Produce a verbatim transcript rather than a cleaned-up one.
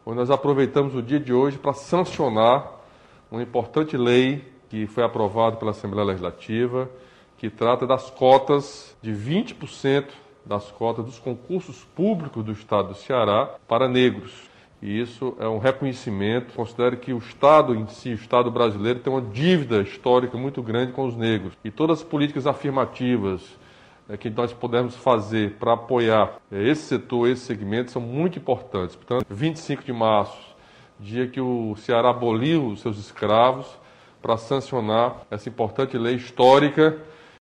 onde nós aproveitamos o dia de hoje para sancionar uma importante lei que foi aprovada pela Assembleia Legislativa, que trata das cotas de vinte por cento das cotas dos concursos públicos do Estado do Ceará para negros. E isso é um reconhecimento. Considero que o Estado em si, o Estado brasileiro, tem uma dívida histórica muito grande com os negros. E todas as políticas afirmativas é, que nós podemos fazer para apoiar é, esse setor, esse segmento, são muito importantes. Portanto, vinte e cinco de março, dia que o Ceará aboliu os seus escravos, para sancionar essa importante lei histórica